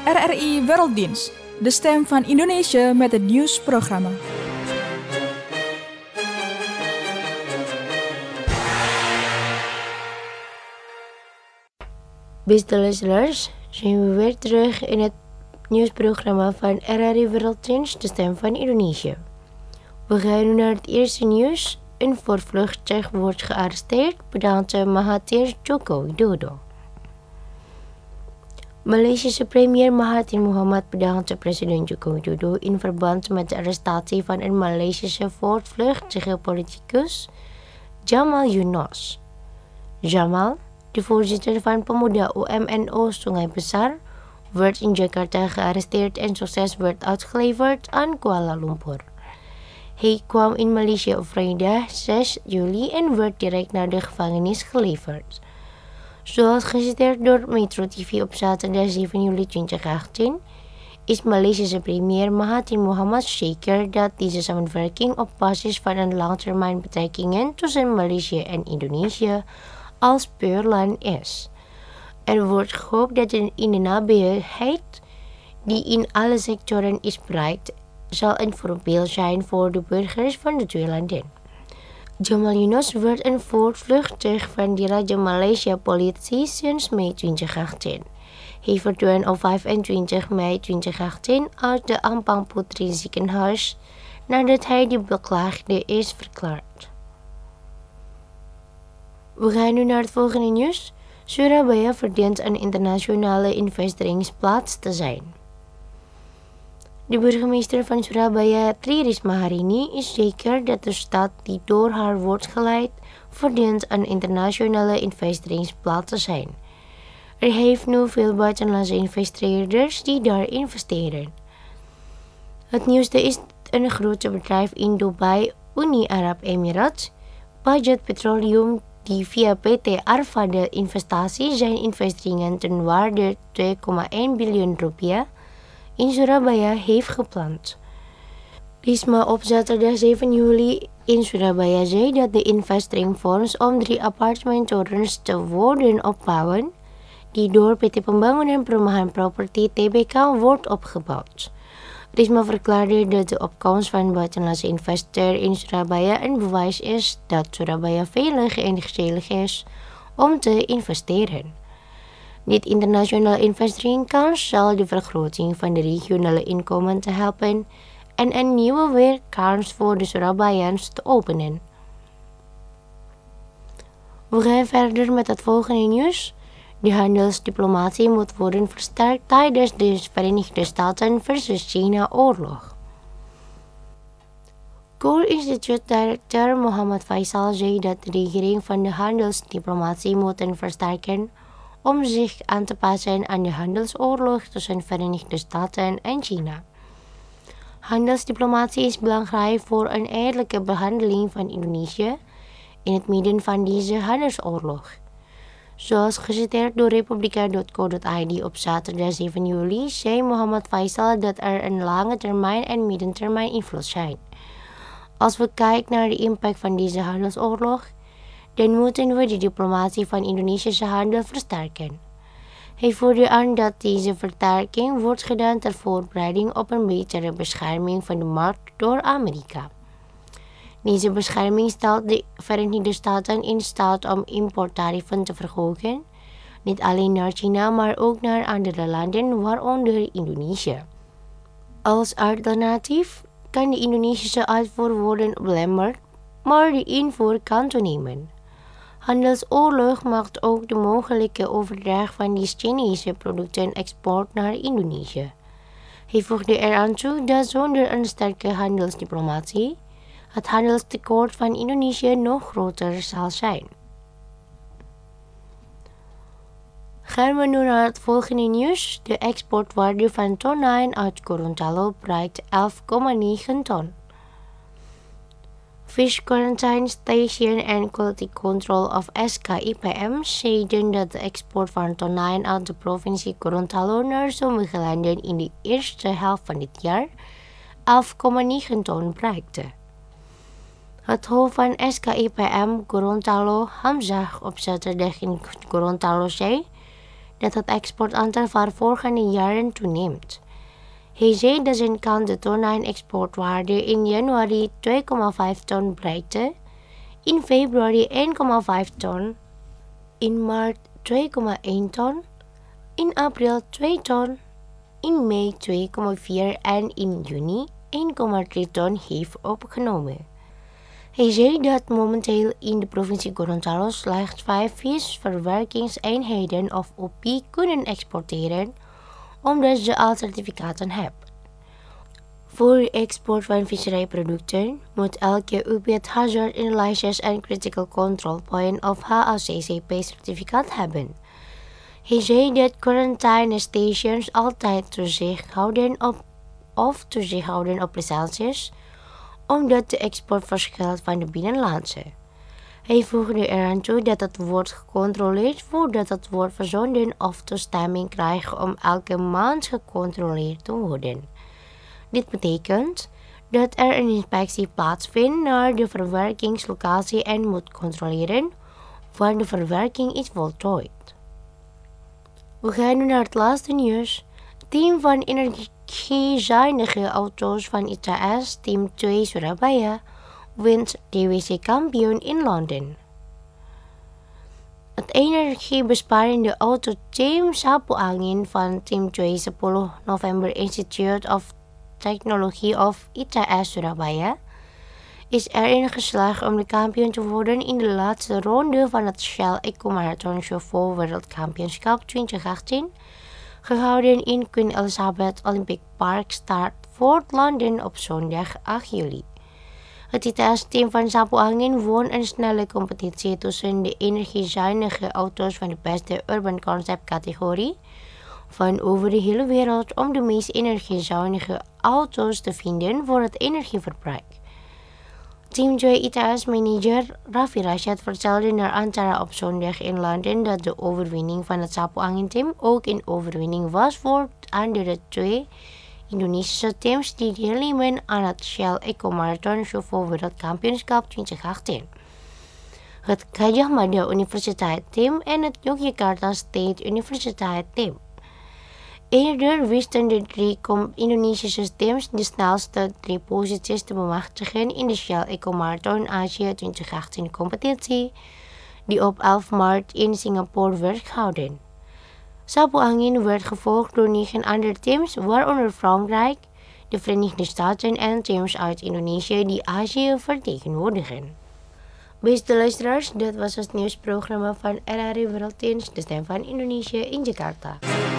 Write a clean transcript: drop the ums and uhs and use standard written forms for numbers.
RRI Werelddienst, de stem van Indonesië met het nieuwsprogramma. Beste luisteraars, zijn we weer terug in het nieuwsprogramma van RRI Werelddienst, de stem van Indonesië. We gaan nu naar het eerste nieuws. Een voortvluchtig wordt gearresteerd bedankte Mahathir Joko Widodo. Maleisische premier Mahathir Mohamad bedankte president Joko Widodo in verband met de arrestatie van een Maleisische voortvluchtige politicus, Jamal Eunos. Jamal, de voorzitter van Pemuda UMNO Sungai Besar, werd in Jakarta gearresteerd en succes werd uitgeleverd aan Kuala Lumpur. Hij kwam in Maleisië op vrijdag 6 juli en werd direct naar de gevangenis geleverd. Zoals geciteerd door Metro TV op zaterdag 7 juli 2018, is Maleisische premier Mahathir Mohamad zeker dat deze samenwerking op basis van een langtermijn betrekkingen tussen Maleisië en Indonesië als puurland is. Er wordt gehoopt dat in de nabijheid, die in alle sectoren is bereikt, zal een voorbeeld zijn voor de burgers van de twee landen. Jamal Eunos werd een voortvluchtig van de Raja Malaysia politie sinds mei 2018. Hij verdween op 25 mei 2018 uit de Ampang Putri ziekenhuis nadat hij de beklaagde is verklaard. We gaan nu naar het volgende nieuws. Surabaya verdient een internationale investeringsplaats te zijn. De burgemeester van Surabaya, Tri Risma Harini, is zeker dat de stad die door haar wordt geleid, verdient een internationale investeringsplaats te zijn. Er heeft nu veel buitenlandse investeerders die daar investeren. Het nieuwste is een groot bedrijf in Dubai, Uni Arab Emirates, Budget Petroleum, die via PT Arva de investatie zijn investeringen ten waarde 2,1 biljoen rupiah in Surabaya heeft gepland. Risma op zaterdag 7 juli in Surabaya zei dat de investering fonds om 3 appartementorens te worden opbouwen, die door PT Pembangunan Perumahan Property TBK wordt opgebouwd. Risma verklaarde dat de opkomst van buitenlandse investor in Surabaya een bewijs is dat Surabaya veilig en gezellig is om te investeren. Dit internationale investeringskans zal de vergroting van de regionale inkomen te helpen en een nieuwe werkkans voor de Surabayans te openen. We gaan verder met het volgende nieuws. De handelsdiplomatie moet worden versterkt tijdens de Verenigde Staten versus China oorlog. Core Institute-directeur Muhammad Faisal zei dat de regering van de handelsdiplomatie moet versterken om zich aan te passen aan de handelsoorlog tussen Verenigde Staten en China. Handelsdiplomatie is belangrijk voor een eerlijke behandeling van Indonesië in het midden van deze handelsoorlog. Zoals geciteerd door Republika.co.id op zaterdag 7 juli zei Muhammad Faisal dat er een lange termijn en middentermijn invloed zijn. Als we kijken naar de impact van deze handelsoorlog, dan moeten we de diplomatie van Indonesische handel versterken. Hij voerde aan dat deze versterking wordt gedaan ter voorbereiding op een betere bescherming van de markt door Amerika. Deze bescherming stelt de Verenigde Staten in staat om importtarieven te verhogen, niet alleen naar China, maar ook naar andere landen, waaronder Indonesië. Als alternatief kan de Indonesische uitvoer worden belemmerd, maar de invoer kan toenemen. Handelsoorlog maakt ook de mogelijke overdracht van die Chinese producten export naar Indonesië. Hij voegde eraan toe dat zonder een sterke handelsdiplomatie het handelstekort van Indonesië nog groter zal zijn. Gaan we nu naar het volgende nieuws. De exportwaarde van tonijn uit Gorontalo bereikt 11,9 ton. Fish Quarantine Station and Quality Control of SKIPM zeiden dat de export van tonijn uit de provincie Gorontalo naar sommige landen in de eerste helft van dit jaar 11,9 ton bereikte. Het hoofd van SKIPM Gorontalo, Hamzah, op zaterdag in Gorontalo zei dat het exportaantal van voorgaande jaren toeneemt. Hij zei dat zijn kant de tonijn-exportwaarde in januari 2,5 ton bereikte, in februari 1,5 ton, in maart 2,1 ton, in april 2 ton, in mei 2,4 en in juni 1,3 ton heeft opgenomen. Hij zei dat momenteel in de provincie Gorontalo slechts 5 visverwerkingseenheden of OP kunnen exporteren, omdat ze al certificaten hebben. Voor de export van visserijproducten moet elke OP het Hazard Analysis and Critical Control Point of HACCP-certificaat hebben. Hij zei dat quarantine stations altijd toezicht houden op licenties, omdat de export verschilt van de binnenlandse. Hij voegde eraan toe dat het wordt gecontroleerd voordat het wordt verzonden of toestemming krijgt om elke maand gecontroleerd te worden. Dit betekent dat er een inspectie plaatsvindt naar de verwerkingslocatie en moet controleren wanneer de verwerking is voltooid. We gaan nu naar het laatste nieuws. Team van energiezuinige auto's van ITS, Team 2 Surabaya, wint DWC-kampioen in Londen. Het energiebesparende autoteam Sapu Angin van Team 2 10 November Institute of Technology of ITS Surabaya is erin geslaagd om de kampioen te worden in de laatste ronde van het Shell Eco Marathon Chauffeur Wereldkampioenschap 2018, gehouden in Queen Elizabeth Olympic Park, Stratford, Londen op zondag 8 juli. Het ITS-team van Sapu Angin won een snelle competitie tussen de energiezuinige auto's van de beste Urban Concept categorie van over de hele wereld om de meest energiezuinige auto's te vinden voor het energieverbruik. Team 2 ITS-manager Rafi Rashad vertelde naar Antara op zondag in Londen dat de overwinning van het Sapu Angin-team ook een overwinning was voor de andere 2 Indonesische teams die deelnemen aan het Shell Eco Marathon Chauffeur Wereldkampioenschap 2018. Het Gajah Mada Universiteit team en het Yogyakarta State Universiteit team. Eerder wisten de 3 Indonesische teams de snelste 3 posities te bemachtigen in de Shell Eco Marathon Asia 2018 competitie, die op 11 maart in Singapore werd gehouden. Sapu Angin werd gevolgd door 9 andere teams, waaronder Frankrijk, de Verenigde Staten en teams uit Indonesië die Azië vertegenwoordigen. Beste luisteraars, dat was het nieuwsprogramma van RRI Werelddienst, de stem van Indonesië in Jakarta.